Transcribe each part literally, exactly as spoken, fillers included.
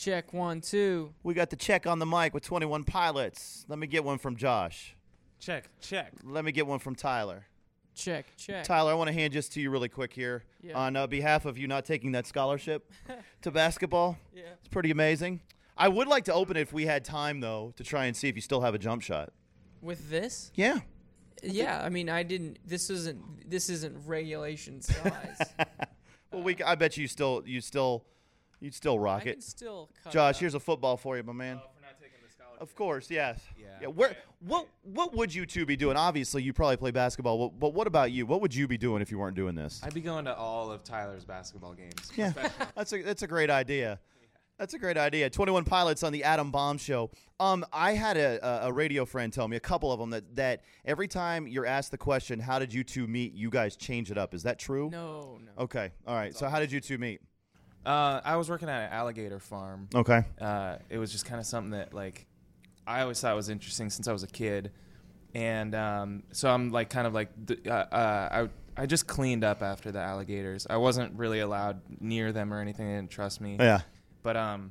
Check one, two. We got the check on the mic with twenty-one Pilots. Let me get one from Josh. Check, check. Let me get one from Tyler. Check, check. Tyler, I want to hand this to you really quick here. Yeah. On uh, behalf of you not taking that scholarship to basketball. Yeah. It's pretty amazing. I would like to open it if we had time, though, to try and see if you still have a jump shot. With this? Yeah. Yeah, I mean, I didn't. This isn't. This isn't regulation size. Well, we. I bet you still. You still. You'd still rock I it. can still cut Josh, it here's a football for you, my man. Oh, for not taking the scholarship. Of course, yes. Yeah. Yeah. Where? What? What would you two be doing? Obviously, you probably play basketball. But, but what about you? What would you be doing if you weren't doing this? I'd be going to all of Tyler's basketball games. Yeah, that's a that's a great idea. That's a great idea. twenty-one Pilots on the Adam Bomb Show. Um, I had a, a radio friend tell me, a couple of them, that, that every time you're asked the question, how did you two meet, you guys change it up. Is that true? No, no. Okay. All right. So how did you two meet? Uh, I was working at an alligator farm. Okay. Uh, it was just kind of something that, like, I always thought was interesting since I was a kid. And um, so I'm, like, kind of like, th- uh, uh, I, I just cleaned up after the alligators. I wasn't really allowed near them or anything. They didn't trust me. Yeah. But um,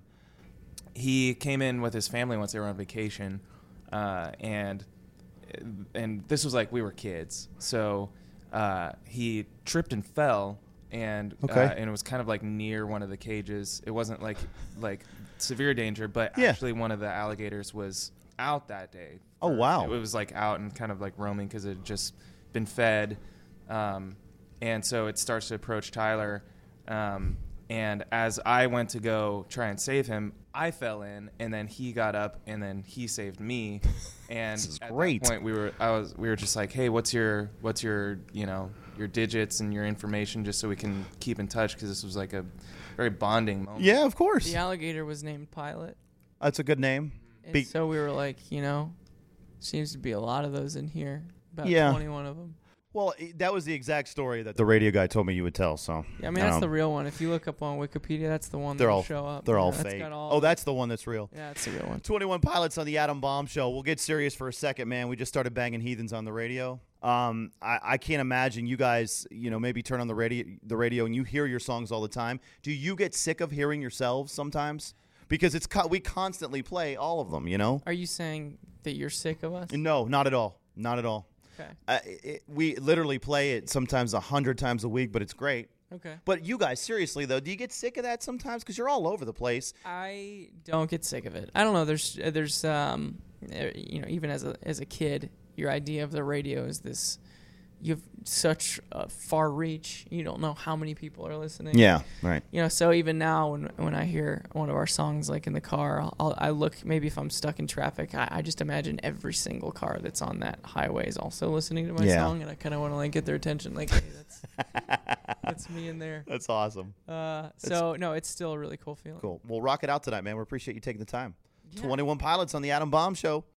he came in with his family once they were on vacation, uh, and and this was like we were kids. So uh, he tripped and fell, and Okay. uh, and it was kind of like near one of the cages. It wasn't like like severe danger, but Yeah. actually one of the alligators was out that day. Oh, wow. It was like out and kind of like roaming because it had just been fed, um, and so it starts to approach Tyler. Um, And as I went to go try and save him, I fell in, and then he got up, and then he saved me. And This is at great. that point, we were I was we were just like, hey, what's your what's your you know your digits and your information, just so we can keep in touch, because this was like a very bonding moment. Yeah, of course. The alligator was named Pilot. That's a good name. And Be- so we were like, you know, seems to be a lot of those in here. About Yeah. twenty-one of them. Well, i- that was the exact story that the radio guy told me you would tell. So Yeah, I mean, that's um, the real one. If you look up on Wikipedia, that's the one They're that'll all show up. they're Yeah, all that's fake. got all- Oh, that's the one that's real. Yeah, that's the real one. twenty-one Pilots on the Adam Bomb Show. We'll get serious for a second, man. We just started banging heathens on the radio. Um, I, I can't imagine you guys, you know, maybe turn on the radio, the radio, and you hear your songs all the time. Do you get sick of hearing yourselves sometimes? Because it's co- we constantly play all of them, you know. Are you saying that you're sick of us? No, not at all. Not at all. Okay. Uh, it, we literally play it sometimes a hundred times a week, but it's great. Okay. But you guys, seriously though, do you get sick of that sometimes? Because you're all over the place. I don't get sick of it. I don't know. There's, uh, there's, um, uh, you know, even as a as a kid, your idea of the radio is this. You have such a far reach. You don't know how many people are listening. Yeah, right. You know, so even now when when I hear one of our songs like in the car, I'll, I'll I look maybe if I'm stuck in traffic, I, I just imagine every single car that's on that highway is also listening to my Yeah. song, and I kind of want to like get their attention. Like, hey, that's that's me in there. That's awesome. Uh, so no, it's still a really cool feeling. Cool. We'll rock it out tonight, man. We appreciate you taking the time. Yeah. twenty-one Pilots on the Adam Bomb Show.